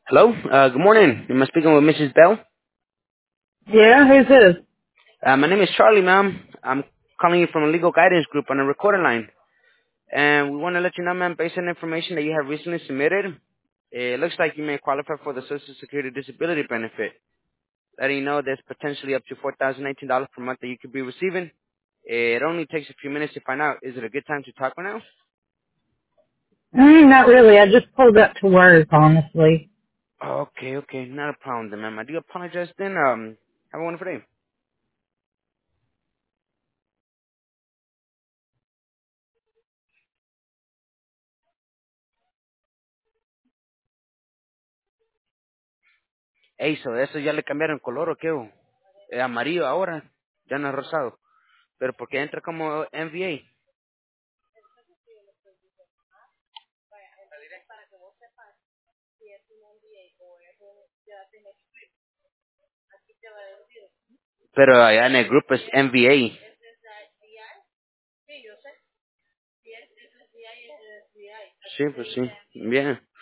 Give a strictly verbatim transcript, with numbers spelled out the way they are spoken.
Hello. Uh, good morning. Am I speaking with Missus Bell? Yeah, who's this? Uh, my name is Charlie, ma'am. I'm calling you from a legal guidance group on a recorder line. And we want to let you know, ma'am, based on information that you have recently submitted, it looks like you may qualify for the Social Security Disability Benefit. Letting you know there's potentially up to four thousand nineteen dollars per month that you could be receiving. It only takes a few minutes to find out. Is it a good time to talk right now? Mm, not really. I just pulled up to work, honestly. Okay, okay. Not a problem then, ma'am. I do apologize then. Um, have a wonderful day. Ey, so eso ya le cambiaron color o qué? O? Eh, amarillo ahora, ya no es rosado. Pero porque entra como M V A. Pero allá en el grupo es M V A. Sí, pues sí. Bien.